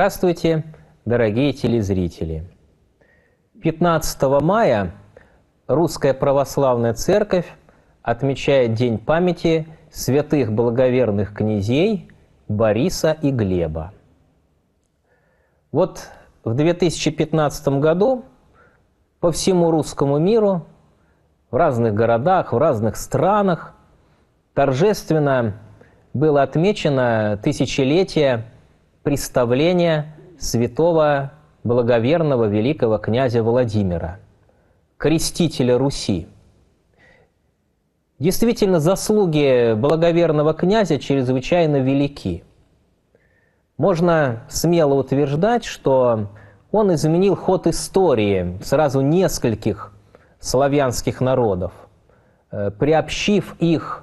Здравствуйте, дорогие телезрители! 15 мая Русская Православная Церковь отмечает День памяти святых благоверных князей Бориса и Глеба. Вот в 2015 году по всему русскому миру, в разных городах, в разных странах торжественно было отмечено тысячелетие представления святого благоверного великого князя Владимира, крестителя Руси. Действительно, заслуги благоверного князя чрезвычайно велики. Можно смело утверждать, что он изменил ход истории сразу нескольких славянских народов, приобщив их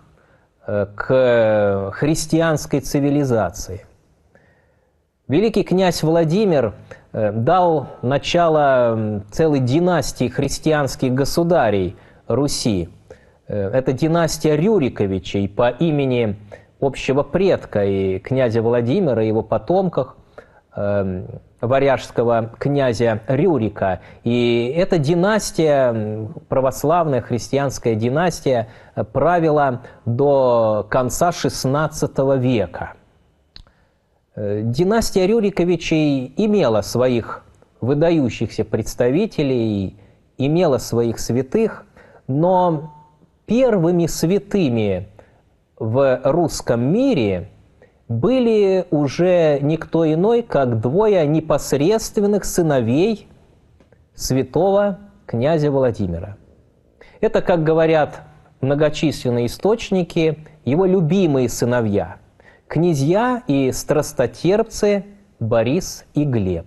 к христианской цивилизации. Великий князь Владимир дал начало целой династии христианских государей Руси. Это династия Рюриковичей по имени общего предка и князя Владимира, и его потомках, варяжского князя Рюрика. И эта династия, православная христианская династия, правила до конца XVI века. Династия Рюриковичей имела своих выдающихся представителей, имела своих святых, но первыми святыми в русском мире были уже никто иной, как двое непосредственных сыновей святого князя Владимира. Это, как говорят многочисленные источники, его любимые сыновья, князья и страстотерпцы Борис и Глеб.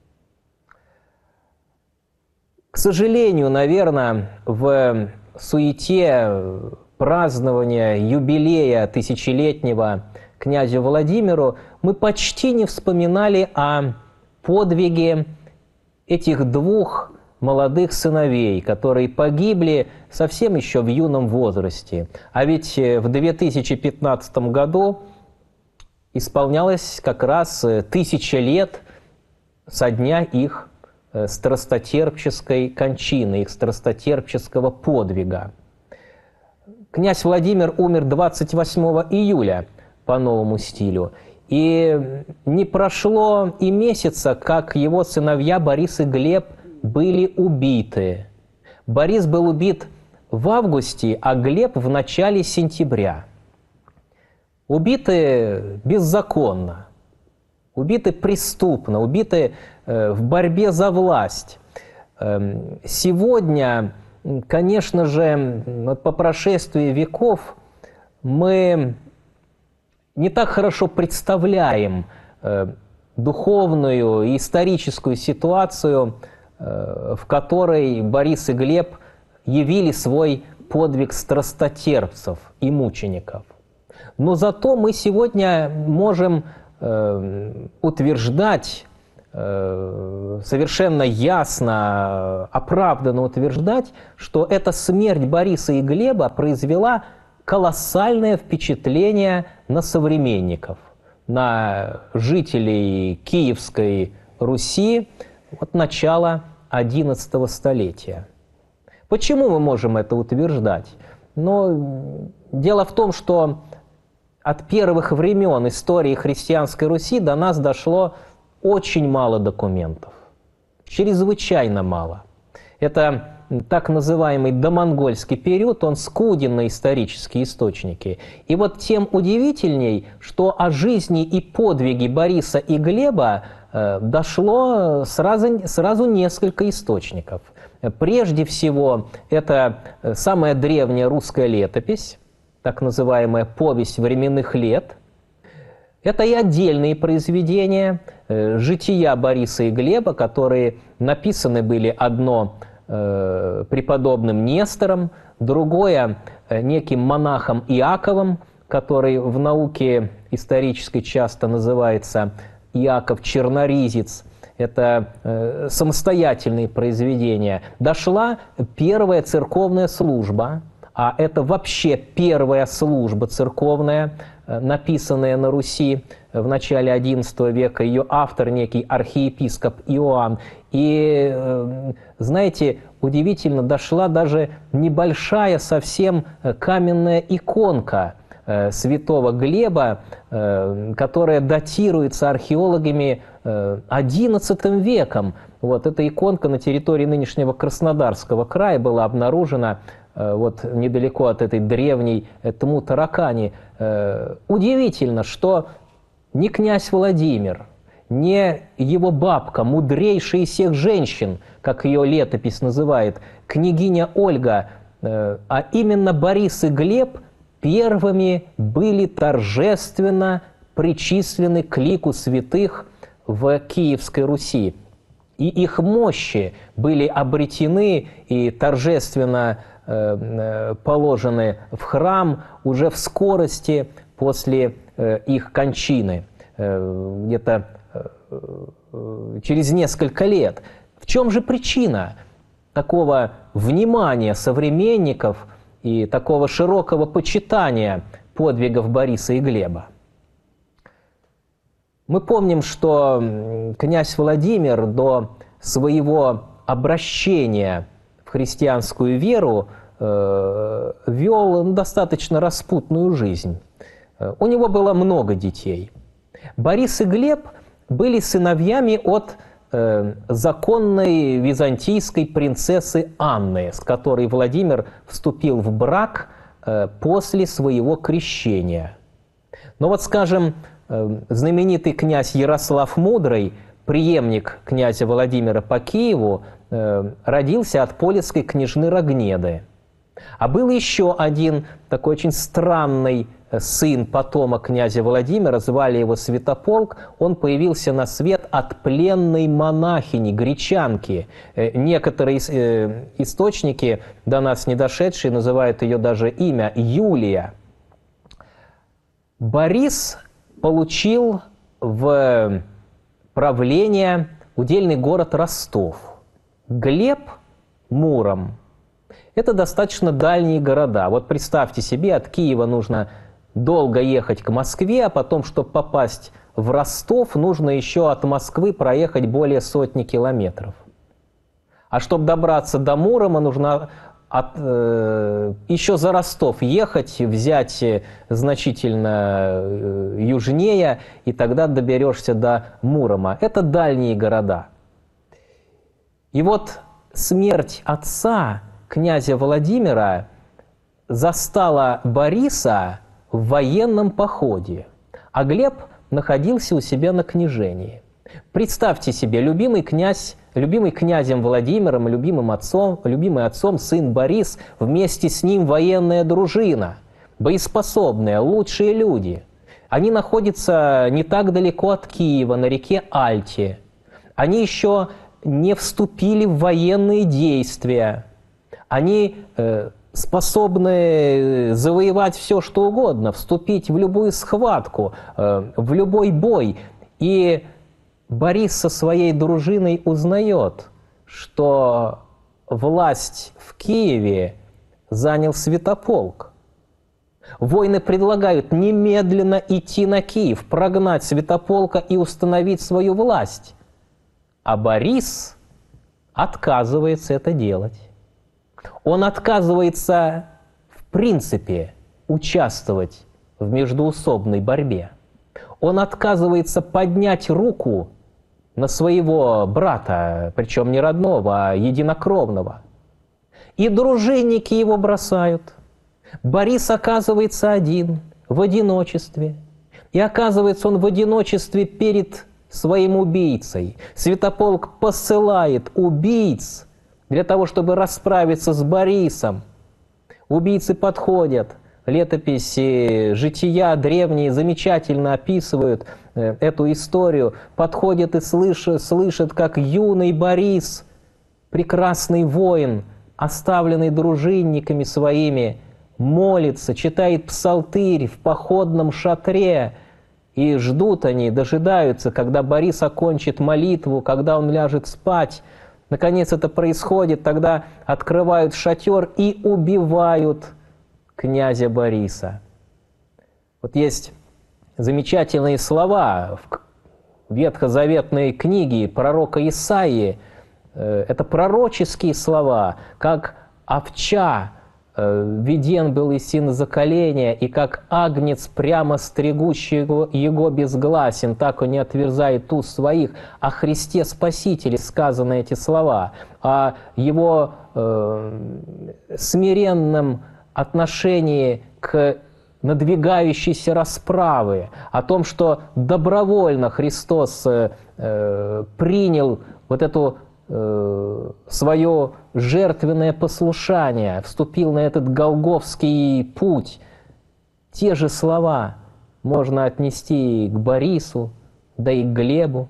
К сожалению, наверное, в суете празднования юбилея тысячелетнего князю Владимиру мы почти не вспоминали о подвиге этих двух молодых сыновей, которые погибли совсем еще в юном возрасте. А ведь в 2015 году исполнялось как раз 1000 лет со дня их страстотерпческой кончины, их страстотерпческого подвига. Князь Владимир умер 28 июля по новому стилю. И не прошло и месяца, как его сыновья Борис и Глеб были убиты. Борис был убит в августе, а Глеб в начале сентября. Убиты беззаконно, убиты преступно, убиты в борьбе за власть. Сегодня, конечно же, по прошествии веков мы не так хорошо представляем духовную и историческую ситуацию, в которой Борис и Глеб явили свой подвиг страстотерпцев и мучеников. Но зато мы сегодня можем утверждать, совершенно ясно, оправданно утверждать, что эта смерть Бориса и Глеба произвела колоссальное впечатление на современников, на жителей Киевской Руси от начала XI столетия. Почему мы можем это утверждать? Но дело в том, что от первых времен истории христианской Руси до нас дошло очень мало документов, чрезвычайно мало. Это так называемый домонгольский период, он скуден на исторические источники. И вот тем удивительней, что о жизни и подвиге Бориса и Глеба дошло сразу несколько источников. Прежде всего, это самая древняя русская летопись, так называемая «Повесть временных лет». Это и отдельные произведения, жития Бориса и Глеба, которые написаны были одно преподобным Нестором, другое неким монахом Иаковом, который в науке исторической часто называется Иаков Черноризец. Это самостоятельные произведения. Дошла первая церковная служба а это вообще первая служба церковная, написанная на Руси в начале XI века. Ее автор некий архиепископ Иоанн. И, знаете, удивительно, дошла даже небольшая совсем каменная иконка святого Глеба, которая датируется археологами XI веком. Вот эта иконка на территории нынешнего Краснодарского края была обнаружена вот недалеко от этой древней Тмутаракани. Удивительно, что ни князь Владимир, ни его бабка, мудрейшая из всех женщин, как ее летопись называет, княгиня Ольга, а именно Борис и Глеб первыми были торжественно причислены к лику святых в Киевской Руси. И их мощи были обретены и торжественно положены в храм уже в скорости после их кончины, где-то через несколько лет. В чем же причина такого внимания современников и такого широкого почитания подвигов Бориса и Глеба? Мы помним, что князь Владимир до своего обращения в христианскую веру вел достаточно распутную жизнь. У него было много детей. Борис и Глеб были сыновьями от законной византийской принцессы Анны, с которой Владимир вступил в брак после своего крещения. Но вот, скажем, знаменитый князь Ярослав Мудрый, преемник князя Владимира по Киеву, родился от полецкой княжны Рогнеды. А был еще один такой очень странный сын, потомок князя Владимира, звали его Святополк. Он появился на свет от пленной монахини, гречанки. Некоторые источники, до нас не дошедшие, называют ее даже имя Юлия. Борис получил в правление удельный город Ростов. Глеб – Муром. Это достаточно дальние города. Вот представьте себе, от Киева нужно долго ехать к Москве, а потом, чтобы попасть в Ростов, нужно еще от Москвы проехать более 100 километров. А чтобы добраться до Мурома, нужно еще за Ростов ехать, взять значительно южнее, и тогда доберешься до Мурома. Это дальние города. И вот смерть отца, князя Владимира, застала Бориса в военном походе, а Глеб находился у себя на княжении. Представьте себе, любимый князем Владимиром, любимый отцом сын Борис, вместе с ним военная дружина, боеспособные, лучшие люди. Они находятся не так далеко от Киева, на реке Альте. Они еще не вступили в военные действия. Они способны завоевать все, что угодно, вступить в любую схватку, в любой бой. И Борис со своей дружиной узнает, что власть в Киеве занял Святополк. Воины предлагают немедленно идти на Киев, прогнать Святополка и установить свою власть. А Борис отказывается это делать. Он отказывается, в принципе, участвовать в междоусобной борьбе. Он отказывается поднять руку на своего брата, причем не родного, а единокровного. И дружинники его бросают. Борис оказывается один, в одиночестве. И оказывается он в одиночестве перед своим убийцей. Святополк посылает убийц для того, чтобы расправиться с Борисом. Убийцы подходят. Летописи, жития древние замечательно описывают эту историю. Подходят и слышат, как юный Борис, прекрасный воин, оставленный дружинниками своими, молится, читает псалтырь в походном шатре. И ждут они, дожидаются, когда Борис окончит молитву, когда он ляжет спать. Наконец это происходит, тогда открывают шатер и убивают князя Бориса. Вот есть замечательные слова в ветхозаветной книге пророка Исаии. Это пророческие слова, как овча виден был из синозаколения, и как агнец, прямо стригущий его безгласен, так он не отверзает уст своих. О Христе Спасителе сказаны эти слова, о Его смиренном отношении к надвигающейся расправы, о том, что добровольно Христос принял вот эту свое жертвенное послушание, вступил на этот голгофский путь. Те же слова можно отнести и к Борису, да и к Глебу.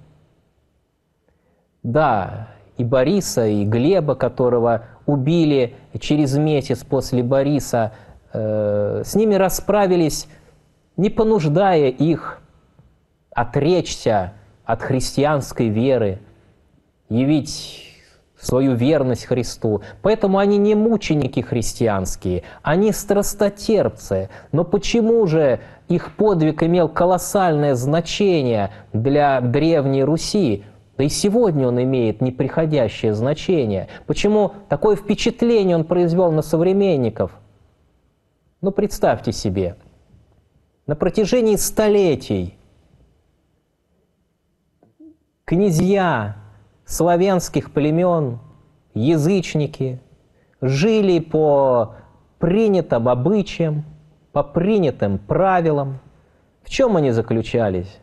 Да, и Бориса, и Глеба, которого убили через месяц после Бориса, с ними расправились, не понуждая их отречься от христианской веры, явить свою верность Христу. Поэтому они не мученики христианские, они страстотерпцы. Но почему же их подвиг имел колоссальное значение для Древней Руси? Да и сегодня он имеет неприходящее значение. Почему такое впечатление он произвел на современников? Ну, представьте себе, на протяжении столетий князья славянских племен, язычники, жили по принятым обычаям, по принятым правилам. В чем они заключались?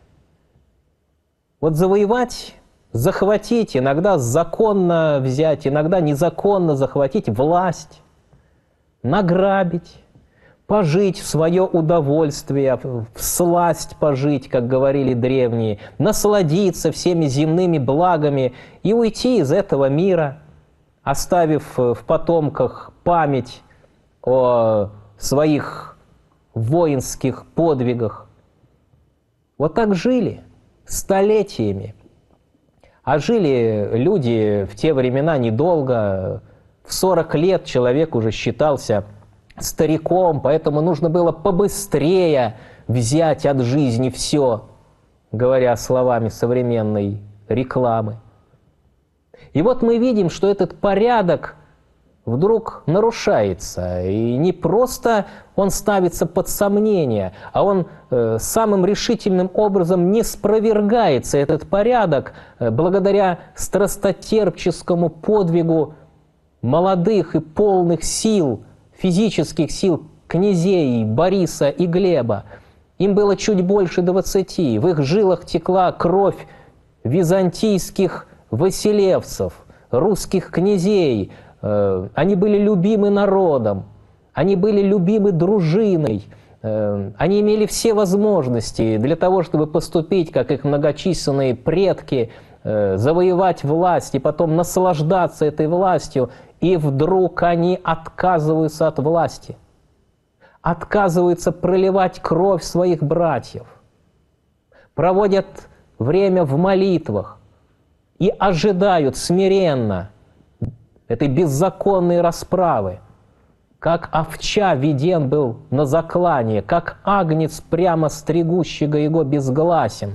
Вот завоевать, захватить, иногда законно взять, иногда незаконно захватить власть, награбить, пожить в свое удовольствие, всласть пожить, как говорили древние, насладиться всеми земными благами и уйти из этого мира, оставив в потомках память о своих воинских подвигах. Вот так жили столетиями. А жили люди в те времена недолго. В 40 лет человек уже считался стариком, поэтому нужно было побыстрее взять от жизни все, говоря словами современной рекламы. И вот мы видим, что этот порядок вдруг нарушается. И не просто он ставится под сомнение, а он самым решительным образом не спровергается, этот порядок, благодаря страстотерпческому подвигу молодых и полных сил, физических сил князей Бориса и Глеба. Им было чуть больше 20, в их жилах текла кровь византийских василевцев, русских князей. Они были любимы народом, они были любимы дружиной, они имели все возможности для того, чтобы поступить, как их многочисленные предки, завоевать власть и потом наслаждаться этой властью, и вдруг они отказываются от власти, отказываются проливать кровь своих братьев, проводят время в молитвах и ожидают смиренно этой беззаконной расправы. Как овча виден был на заклание, как агнец, прямо стригущего его безгласен.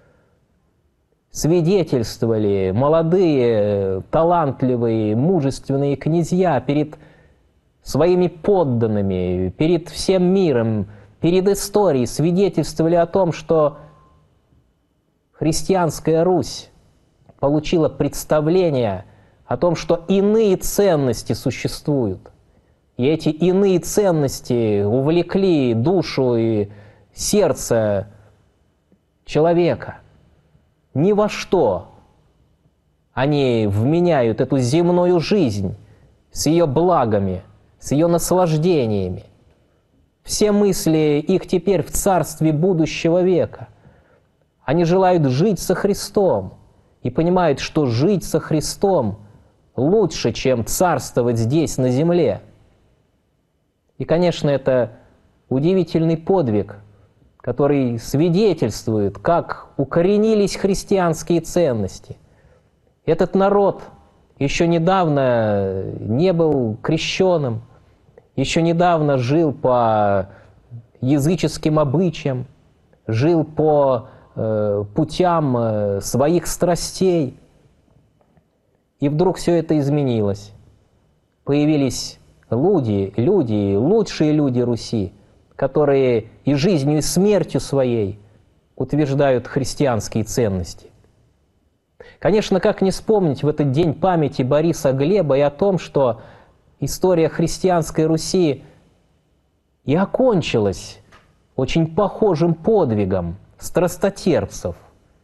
Свидетельствовали молодые, талантливые, мужественные князья перед своими подданными, перед всем миром, перед историей, свидетельствовали о том, что христианская Русь получила представление о том, что иные ценности существуют. И эти иные ценности увлекли душу и сердце человека. Ни во что они вменяют эту земную жизнь с ее благами, с ее наслаждениями. Все мысли их теперь в царстве будущего века. Они желают жить со Христом и понимают, что жить со Христом лучше, чем царствовать здесь, на земле. И, конечно, это удивительный подвиг, который свидетельствует, как укоренились христианские ценности. Этот народ еще недавно не был крещенным, еще недавно жил по языческим обычаям, жил по путям своих страстей. И вдруг все это изменилось. Появились люди, лучшие люди Руси, которые и жизнью, и смертью своей утверждают христианские ценности. Конечно, как не вспомнить в этот день памяти Бориса Глеба и о том, что история христианской Руси и окончилась очень похожим подвигом страстотерпцев,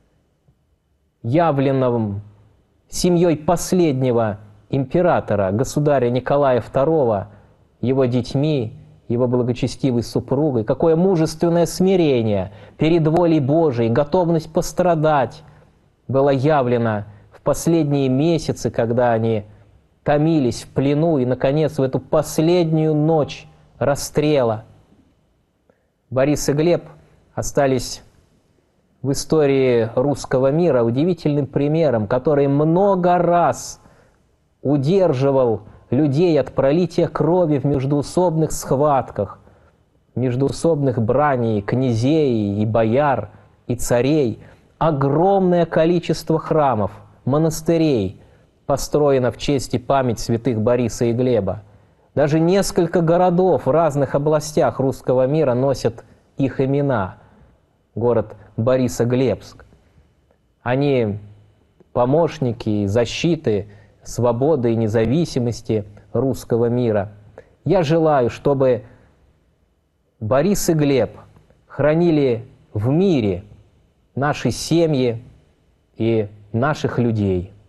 явленным семьей последнего императора, государя Николая II, его детьми, его благочестивой супругой. Какое мужественное смирение перед волей Божией, готовность пострадать было явлено в последние месяцы, когда они томились в плену, и, наконец, в эту последнюю ночь расстрела Борис и Глеб остались в истории русского мира удивительным примером, который много раз удерживал людей от пролития крови в междоусобных схватках, междоусобных браней князей и бояр и царей. Огромное количество храмов, монастырей построено в честь и память святых Бориса и Глеба. Даже несколько городов в разных областях русского мира носят их имена. Город Борисоглебск. Они помощники защиты свободы и независимости русского мира. Я желаю, чтобы Борис и Глеб хранили в мире наши семьи и наших людей.